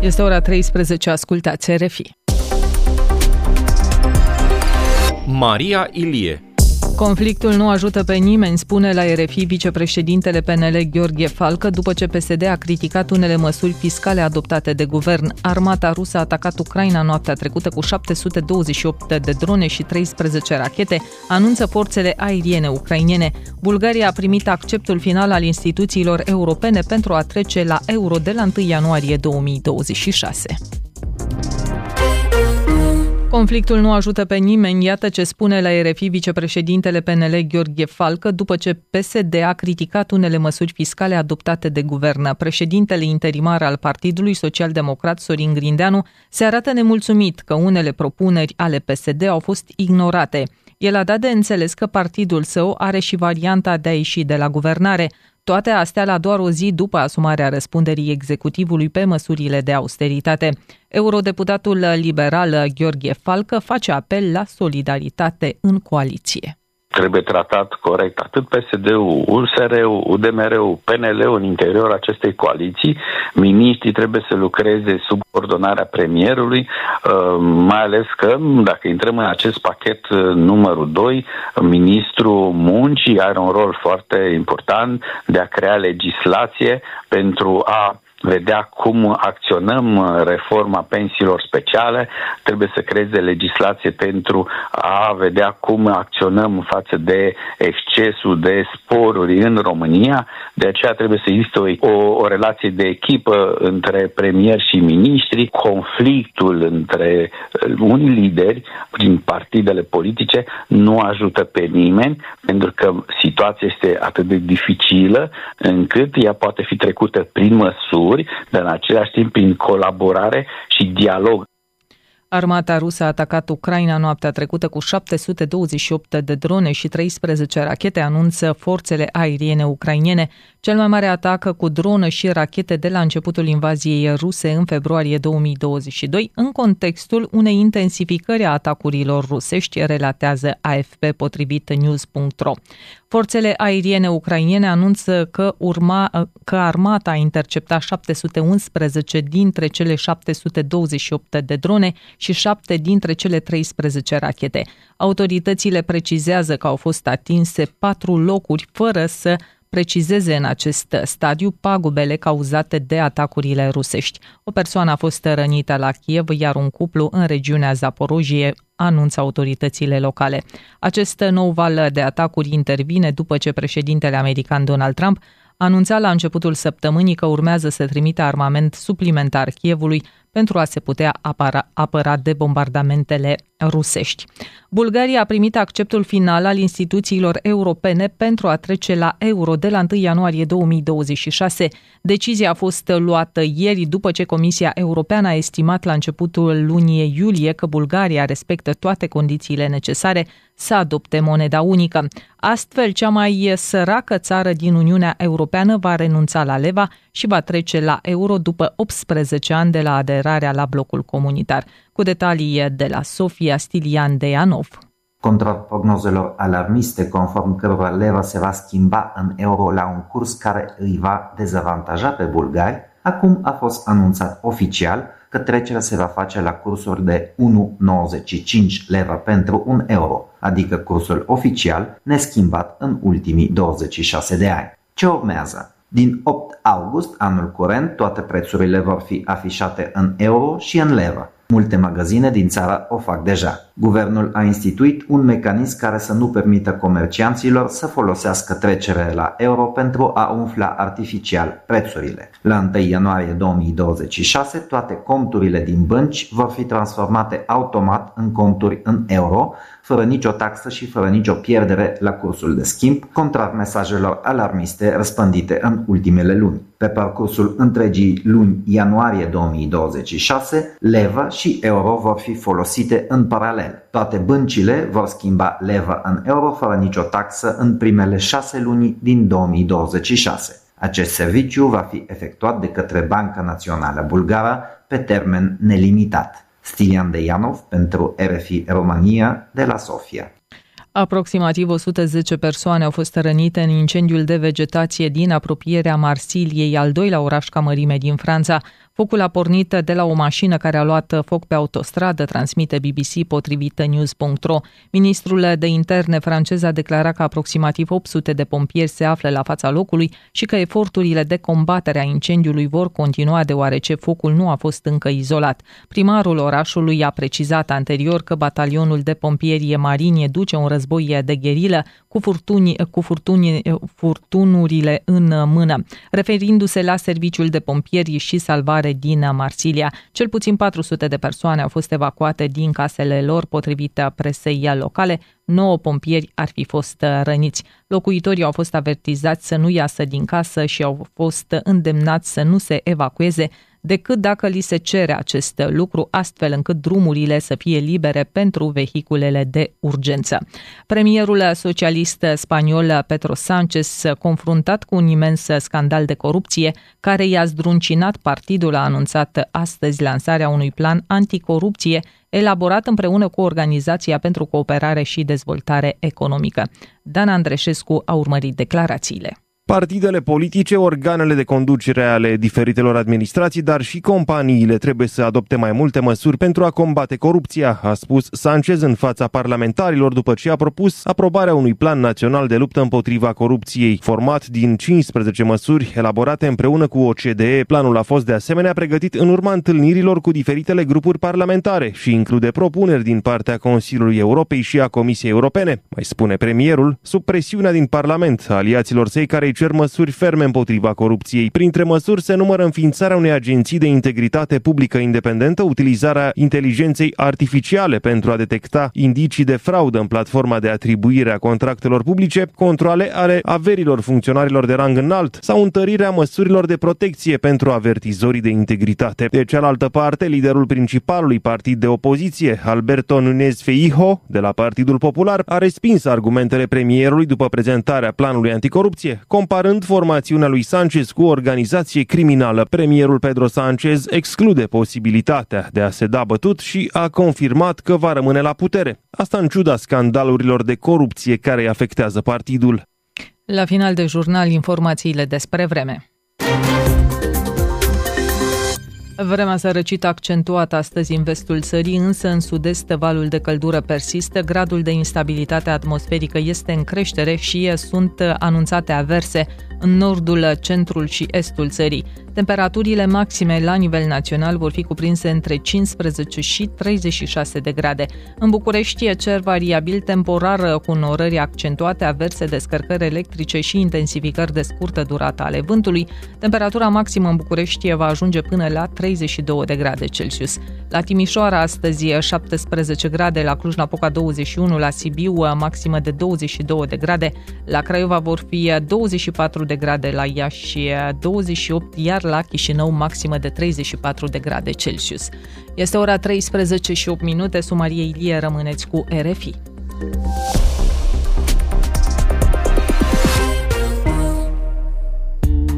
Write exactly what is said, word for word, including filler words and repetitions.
Este ora treisprezece, ascultați R F I. Maria Ilie. Conflictul nu ajută pe nimeni, spune la R F I vicepreședintele P N L Gheorghe Falcă, după ce P S D a criticat unele măsuri fiscale adoptate de guvern. Armata rusă a atacat Ucraina noaptea trecută cu șapte sute douăzeci și opt de drone și treisprezece rachete, anunță forțele aeriene ucrainene. Bulgaria a primit acceptul final al instituțiilor europene pentru a trece la euro de la întâi ianuarie două mii douăzeci și șase. Conflictul nu ajută pe nimeni, iată ce spune la R F I vicepreședintele P N L Gheorghe Falcă, după ce P S D a criticat unele măsuri fiscale adoptate de guvern. Președintele interimar al Partidului Social-Democrat, Sorin Grindeanu, se arată nemulțumit că unele propuneri ale P S D au fost ignorate. El a dat de înțeles că partidul său are și varianta de a ieși de la guvernare. Toate astea la doar o zi după asumarea răspunderii executivului pe măsurile de austeritate. Eurodeputatul liberal Gheorghe Falcă face apel la solidaritate în coaliție. Trebuie tratat corect atât P S D-ul, U S R-ul, U D M R-ul, P N L-ul în interiorul acestei coaliții. Miniștrii trebuie să lucreze sub coordonarea premierului, mai ales că, dacă intrăm în acest pachet numărul doi, ministrul muncii are un rol foarte important de a crea legislație pentru a vedea cum acționăm reforma pensiilor speciale, trebuie să creeze legislație pentru a vedea cum acționăm față de excesul de sporuri în România. De aceea trebuie să existe o, o, o relație de echipă între premier și miniștri. Conflictul între unii lideri prin partidele politice nu ajută pe nimeni, pentru că situația este atât de dificilă încât ea poate fi trecută prin măsuri, dar în același timp prin colaborare și dialog. Armata rusă a atacat Ucraina noaptea trecută cu șapte sute douăzeci și opt de drone și treisprezece rachete, anunță forțele aeriene ucrainene, cel mai mare atac cu dronă și rachete de la începutul invaziei ruse în februarie două mii douăzeci și doi, în contextul unei intensificări a atacurilor rusești, relatează A F P potrivit news punct ro. Forțele aeriene ucrainene anunță că, urma, că armata a interceptat șapte sute unsprezece dintre cele șapte sute douăzeci și opt de drone și șapte dintre cele treisprezece rachete. Autoritățile precizează că au fost atinse patru locuri, fără să precizeze în acest stadiu pagubele cauzate de atacurile rusești. O persoană a fost rănită la Kiev, iar un cuplu în regiunea Zaporojie, anunță autoritățile locale. Acest nou val de atacuri intervine după ce președintele american Donald Trump anunța la începutul săptămânii că urmează să trimită armament suplimentar Kievului pentru a se putea apăra, apăra de bombardamentele rusești. Bulgaria a primit acceptul final al instituțiilor europene pentru a trece la euro de la întâi ianuarie două mii douăzeci și șase. Decizia a fost luată ieri după ce Comisia Europeană a estimat la începutul lunii iulie că Bulgaria respectă toate condițiile necesare să adopte moneda unică. Astfel, cea mai săracă țară din Uniunea Europeană va renunța la leva și va trece la euro după optsprezece ani de la aderarea la blocul comunitar. Cu detalii de la Sofia Stilian Deanov. Contra prognozelor alarmiste, conform cărora leva se va schimba în euro la un curs care îi va dezavantaja pe bulgari, acum a fost anunțat oficial că trecerea se va face la cursuri de unu virgulă nouăzeci și cinci leva pentru un euro, adică cursul oficial neschimbat în ultimii douăzeci și șase de ani. Ce urmează? Din opt august anul curent, toate prețurile vor fi afișate în euro și în levă. Multe magazine din țară o fac deja. Guvernul a instituit un mecanism care să nu permită comercianților să folosească trecerea la euro pentru a umfla artificial prețurile. La întâi ianuarie două mii douăzeci și șase, toate conturile din bănci vor fi transformate automat în conturi în euro, fără nicio taxă și fără nicio pierdere la cursul de schimb, contrar mesajelor alarmiste răspândite în ultimele luni. Pe parcursul întregii luni ianuarie două mii douăzeci și șase, leva și euro vor fi folosite în paralel. Toate băncile vor schimba leva în euro fără nicio taxă în primele șase luni din două mii douăzeci și șase. Acest serviciu va fi efectuat de către Banca Națională Bulgară pe termen nelimitat. Stilian Deanov pentru R F I România de la Sofia. Aproximativ o sută zece persoane au fost rănite în incendiul de vegetație din apropierea Marsiliei, al doilea oraș ca mărime din Franța. Focul a pornit de la o mașină care a luat foc pe autostradă, transmite B B C potrivit news punct ro. Ministrul de interne francez a declarat că aproximativ opt sute de pompieri se află la fața locului și că eforturile de combatere a incendiului vor continua deoarece focul nu a fost încă izolat. Primarul orașului a precizat anterior că batalionul de pompieri marini duce un război de gherilă cu, furtuni, cu furtuni, furtunurile în mână, referindu-se la serviciul de pompieri și salvare din Marsilia. Cel puțin patru sute de persoane au fost evacuate din casele lor, potrivit presei locale. nouă pompieri ar fi fost răniți. Locuitorii au fost avertizați să nu iasă din casă și au fost îndemnați să nu se evacueze decât dacă li se cere acest lucru, astfel încât drumurile să fie libere pentru vehiculele de urgență. Premierul socialist spaniol Pedro Sánchez, confruntat cu un imens scandal de corupție care i-a zdruncinat partidul, a anunțat astăzi lansarea unui plan anticorupție elaborat împreună cu Organizația pentru Cooperare și Dezvoltare Economică. Dan Andreșescu a urmărit declarațiile. Partidele politice, organele de conducere ale diferitelor administrații, dar și companiile trebuie să adopte mai multe măsuri pentru a combate corupția, a spus Sánchez în fața parlamentarilor după ce a propus aprobarea unui plan național de luptă împotriva corupției, format din cincisprezece măsuri elaborate împreună cu O C D E. Planul a fost de asemenea pregătit în urma întâlnirilor cu diferitele grupuri parlamentare și include propuneri din partea Consiliului Europei și a Comisiei Europene, mai spune premierul, sub presiunea din Parlament a aliaților săi care cer măsuri ferme împotriva corupției. Printre măsuri se numără înființarea unei agenții de integritate publică independentă, utilizarea inteligenței artificiale pentru a detecta indicii de fraudă în platforma de atribuire a contractelor publice, controale ale averilor funcționarilor de rang înalt sau întărirea măsurilor de protecție pentru avertizorii de integritate. De cealaltă parte, liderul principalului partid de opoziție, Alberto Núñez Feijóo, de la Partidul Popular, a respins argumentele premierului după prezentarea planului anticorupție, comparând formațiunea lui Sánchez cu o organizație criminală. Premierul Pedro Sánchez exclude posibilitatea de a se da bătut și a confirmat că va rămâne la putere. Asta în ciuda scandalurilor de corupție care îi afectează partidul. La final de jurnal, informațiile despre vreme. Vremea s-a răcit accentuat astăzi în vestul țării, însă în sud-est valul de căldură persistă, gradul de instabilitate atmosferică este în creștere și sunt anunțate averse în nordul, centrul și estul țării. Temperaturile maxime la nivel național vor fi cuprinse între cincisprezece și treizeci și șase de grade. În București e cer variabil temporar cu norări accentuate, averse, descărcări electrice și intensificări de scurtă durată ale vântului. Temperatura maximă în București va ajunge până la treizeci și două de grade Celsius. La Timișoara astăzi șaptesprezece grade, la Cluj-Napoca douăzeci și unu, la Sibiu maximă de douăzeci și două de grade, la Craiova vor fi douăzeci și patru de grade, la Iași douăzeci și opt, iar la Chișinău maximă de treizeci și patru de grade Celsius. Este ora treisprezece și opt minute, Maria Ilie, rămâneți cu R F I.